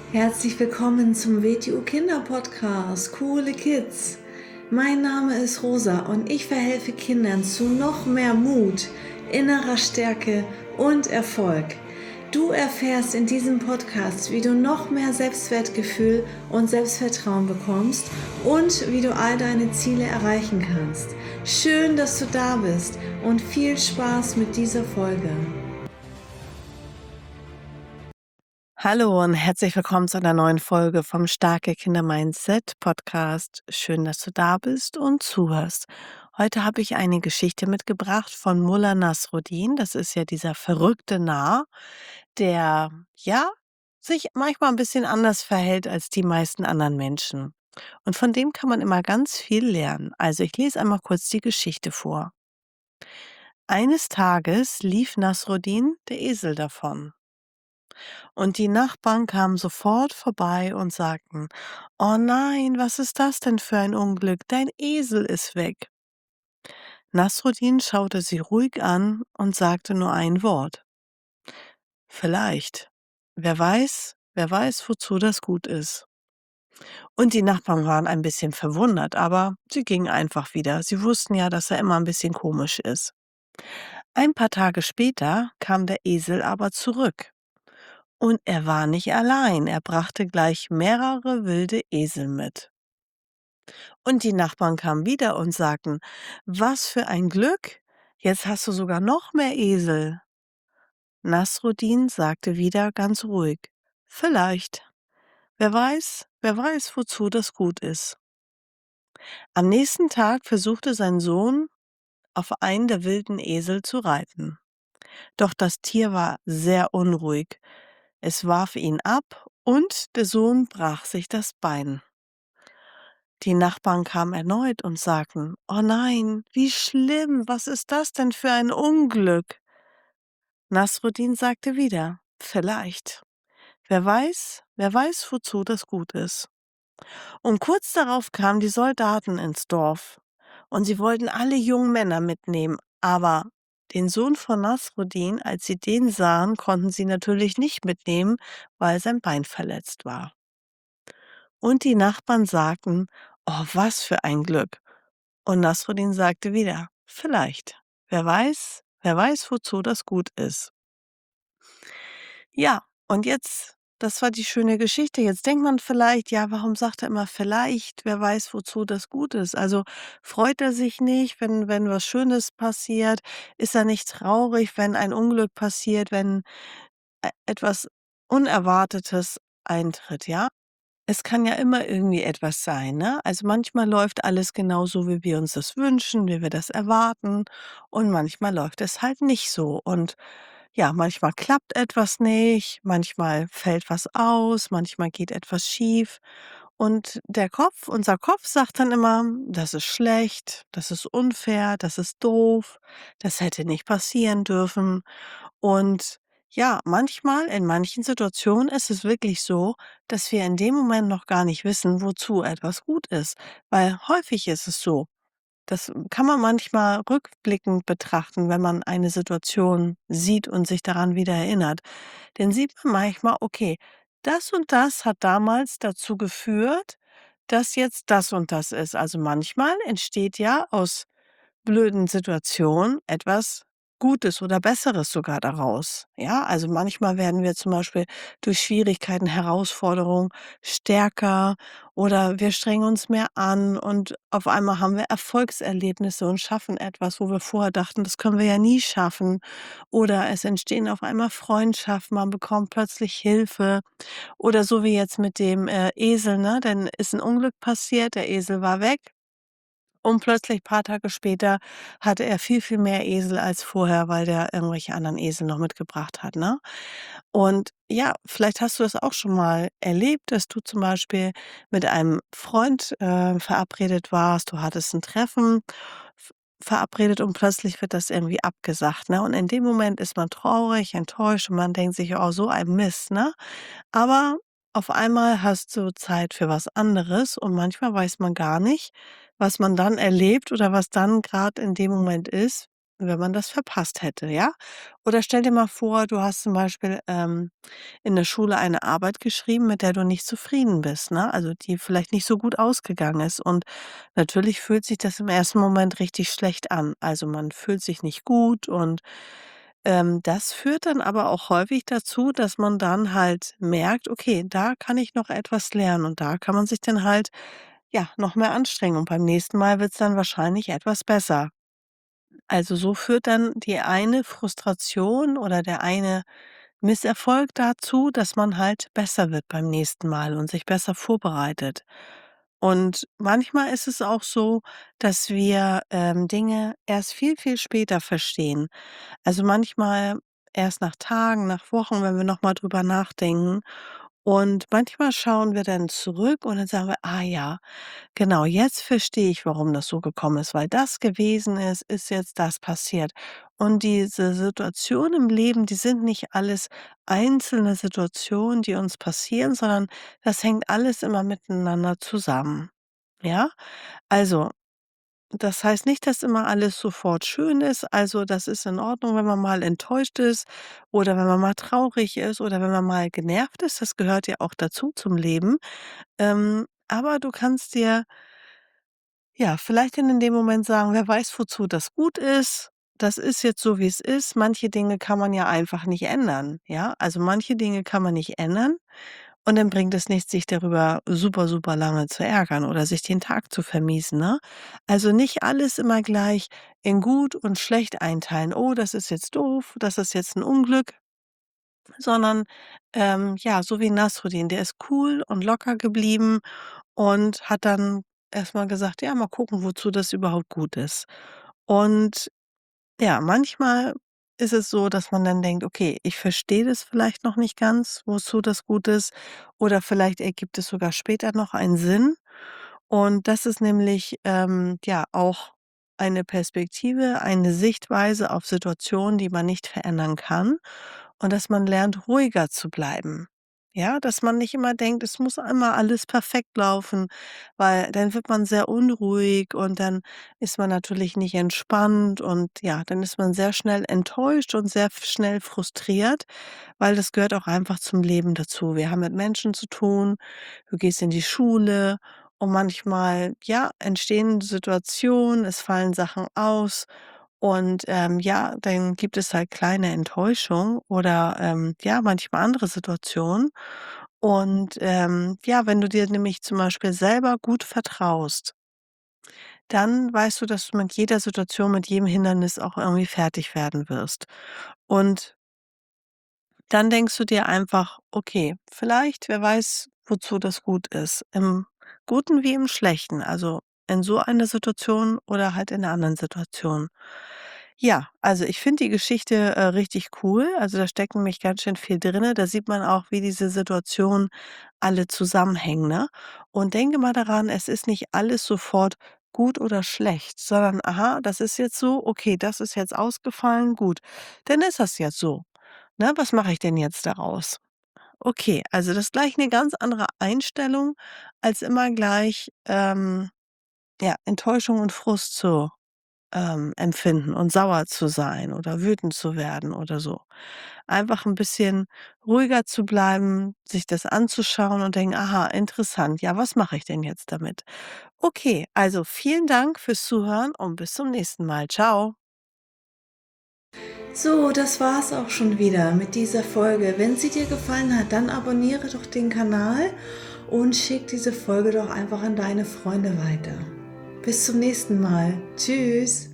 Herzlich willkommen zum WTU Kinder Podcast, Coole Kids. Mein Name ist Rosa und ich verhelfe Kindern zu noch mehr Mut, innerer Stärke und Erfolg. Du erfährst in diesem Podcast, wie du noch mehr Selbstwertgefühl und Selbstvertrauen bekommst und wie du all deine Ziele erreichen kannst. Schön, dass du da bist und viel Spaß mit dieser Folge. Hallo und herzlich willkommen zu einer neuen Folge vom Starke Kinder Mindset Podcast. Schön, dass du da bist und zuhörst. Heute habe ich eine Geschichte mitgebracht von Mullah Nasruddin. Das ist ja dieser verrückte Narr, der sich manchmal ein bisschen anders verhält als die meisten anderen Menschen. Und von dem kann man immer ganz viel lernen. Also ich lese einmal kurz die Geschichte vor. Eines Tages lief Nasruddin der Esel davon. Und die Nachbarn kamen sofort vorbei und sagten: „Oh nein, was ist das denn für ein Unglück? Dein Esel ist weg." Nasruddin schaute sie ruhig an und sagte nur ein Wort: „Vielleicht. Wer weiß, wozu das gut ist." Und die Nachbarn waren ein bisschen verwundert, aber sie gingen einfach wieder. Sie wussten ja, dass er immer ein bisschen komisch ist. Ein paar Tage später kam der Esel aber zurück. Und er war nicht allein, er brachte gleich mehrere wilde Esel mit. Und die Nachbarn kamen wieder und sagten: „Was für ein Glück! Jetzt hast du sogar noch mehr Esel." Nasruddin sagte wieder ganz ruhig: „Vielleicht. Wer weiß, wozu das gut ist." Am nächsten Tag versuchte sein Sohn, auf einen der wilden Esel zu reiten. Doch das Tier war sehr unruhig. Es warf ihn ab und der Sohn brach sich das Bein. Die Nachbarn kamen erneut und sagten: „Oh nein, wie schlimm, was ist das denn für ein Unglück?" Nasruddin sagte wieder: „Vielleicht. Wer weiß, wozu das gut ist." Und kurz darauf kamen die Soldaten ins Dorf und sie wollten alle jungen Männer mitnehmen, aber den Sohn von Nasruddin, als sie den sahen, konnten sie natürlich nicht mitnehmen, weil sein Bein verletzt war. Und die Nachbarn sagten: „Oh, was für ein Glück." Und Nasruddin sagte wieder: „Vielleicht. Wer weiß, wozu das gut ist." Ja, und jetzt, das war die schöne Geschichte. Jetzt denkt man vielleicht: „Ja, warum sagt er immer vielleicht? Wer weiß, wozu das gut ist?" Also, freut er sich nicht, wenn was Schönes passiert? Ist er nicht traurig, wenn ein Unglück passiert, wenn etwas Unerwartetes eintritt, ja? Es kann ja immer irgendwie etwas sein, ne? Also, manchmal läuft alles genau so, wie wir uns das wünschen, wie wir das erwarten und manchmal läuft es halt nicht so. Und ja, manchmal klappt etwas nicht, manchmal fällt was aus, manchmal geht etwas schief und unser Kopf sagt dann immer: „Das ist schlecht, das ist unfair, das ist doof, das hätte nicht passieren dürfen." Und ja, manchmal in manchen Situationen ist es wirklich so, dass wir in dem Moment noch gar nicht wissen, wozu etwas gut ist. Weil häufig ist es so, das kann man manchmal rückblickend betrachten, wenn man eine Situation sieht und sich daran wieder erinnert. Dann sieht man manchmal, okay, das und das hat damals dazu geführt, dass jetzt das und das ist. Also manchmal entsteht ja aus blöden Situation etwas Gutes oder Besseres sogar daraus. Ja, also manchmal werden wir zum Beispiel durch Schwierigkeiten, Herausforderungen stärker oder wir strengen uns mehr an und auf einmal haben wir Erfolgserlebnisse und schaffen etwas, wo wir vorher dachten, das können wir ja nie schaffen. Oder es entstehen auf einmal Freundschaften, man bekommt plötzlich Hilfe. Oder so wie jetzt mit dem Esel, ne? Dann ist ein Unglück passiert, der Esel war weg. Und plötzlich paar Tage später hatte er viel, viel mehr Esel als vorher, weil der irgendwelche anderen Esel noch mitgebracht hat, ne? Und ja, vielleicht hast du das auch schon mal erlebt, dass du zum Beispiel mit einem Freund, verabredet warst. Du hattest ein Treffen verabredet und plötzlich wird das irgendwie abgesagt, ne? Und in dem Moment ist man traurig, enttäuscht und man denkt sich: „Oh, so ein Mist", ne? Aber auf einmal hast du Zeit für was anderes und manchmal weiß man gar nicht, was man dann erlebt oder was dann gerade in dem Moment ist, wenn man das verpasst hätte, ja? Oder stell dir mal vor, du hast zum Beispiel, in der Schule eine Arbeit geschrieben, mit der du nicht zufrieden bist, ne? Also, die vielleicht nicht so gut ausgegangen ist. Und natürlich fühlt sich das im ersten Moment richtig schlecht an. Also, man fühlt sich nicht gut und, das führt dann aber auch häufig dazu, dass man dann halt merkt: „Okay, da kann ich noch etwas lernen“, und da kann man sich dann halt, ja, noch mehr anstrengen und beim nächsten Mal wird's dann wahrscheinlich etwas besser. Also, so führt dann die eine Frustration oder der eine Misserfolg dazu, dass man halt besser wird beim nächsten Mal und sich besser vorbereitet. Und manchmal ist es auch so, dass wir, Dinge erst viel, viel später verstehen. Also, manchmal erst nach Tagen, nach Wochen, wenn wir noch mal drüber nachdenken. Und manchmal schauen wir dann zurück und dann sagen wir: „Ah ja, genau, jetzt verstehe ich, warum das so gekommen ist, weil das gewesen ist, ist jetzt das passiert.“ Und diese Situationen im Leben, die sind nicht alles einzelne Situationen, die uns passieren, sondern das hängt alles immer miteinander zusammen. Ja? Also, das heißt nicht, dass immer alles sofort schön ist. Also, das ist in Ordnung, wenn man mal enttäuscht ist oder wenn man mal traurig ist oder wenn man mal genervt ist. Das gehört ja auch dazu zum Leben. Aber du kannst dir, ja, vielleicht in dem Moment sagen: „Wer weiß, wozu das gut ist. Das ist jetzt so, wie es ist.“ Manche Dinge kann man ja einfach nicht ändern, ja? Also, manche Dinge kann man nicht ändern und dann bringt es nichts, sich darüber super, super lange zu ärgern oder sich den Tag zu vermiesen, ne? Also, nicht alles immer gleich in gut und schlecht einteilen. „Oh, das ist jetzt doof, das ist jetzt ein Unglück“, sondern, ja, so wie Nasruddin, der ist cool und locker geblieben und hat dann erst mal gesagt: „Ja, mal gucken, wozu das überhaupt gut ist.“ Und ja, manchmal ist es so, dass man dann denkt: „Okay, ich verstehe das vielleicht noch nicht ganz, wozu das gut ist“, oder vielleicht ergibt es sogar später noch einen Sinn. Und das ist nämlich, ja, auch eine Perspektive, eine Sichtweise auf Situationen, die man nicht verändern kann und dass man lernt, ruhiger zu bleiben. Ja, dass man nicht immer denkt, es muss immer alles perfekt laufen, weil dann wird man sehr unruhig und dann ist man natürlich nicht entspannt und ja, dann ist man sehr schnell enttäuscht und sehr schnell frustriert, weil das gehört auch einfach zum Leben dazu. Wir haben mit Menschen zu tun, du gehst in die Schule und manchmal, ja, entstehen Situationen, es fallen Sachen aus und, ja, dann gibt es halt kleine Enttäuschung oder, ja, manchmal andere Situationen. Und, ja, wenn du dir nämlich zum Beispiel selber gut vertraust, dann weißt du, dass du mit jeder Situation, mit jedem Hindernis auch irgendwie fertig werden wirst. Und dann denkst du dir einfach: „Okay, vielleicht, wer weiß, wozu das gut ist“, im Guten wie im Schlechten, also in so einer Situation oder halt in 'ner anderen Situation. Ja, also ich finde die Geschichte, richtig cool. Also, da steckt nämlich ganz schön viel drinne. Da sieht man auch, wie diese Situationen alle zusammenhängen, ne? Und denke mal daran, es ist nicht alles sofort gut oder schlecht, sondern: „Aha, das ist jetzt so, okay, das ist jetzt ausgefallen, gut, dann ist das jetzt so.“ Ne, was mache ich denn jetzt daraus? Okay, also das ist gleich 'ne ganz andere Einstellung, als immer gleich, ja, Enttäuschung und Frust zu, empfinden und sauer zu sein oder wütend zu werden oder so. Einfach 'n bisschen ruhiger zu bleiben, sich das anzuschauen und denken: „Aha, interessant. Ja, was mache ich denn jetzt damit?“ Okay, also vielen Dank fürs Zuhören und bis zum nächsten Mal. Tschau. So, das war's auch schon wieder mit dieser Folge. Wenn sie dir gefallen hat, dann abonniere doch den Kanal und schick diese Folge doch einfach an deine Freunde weiter. Bis zum nächsten Mal. Tschüss.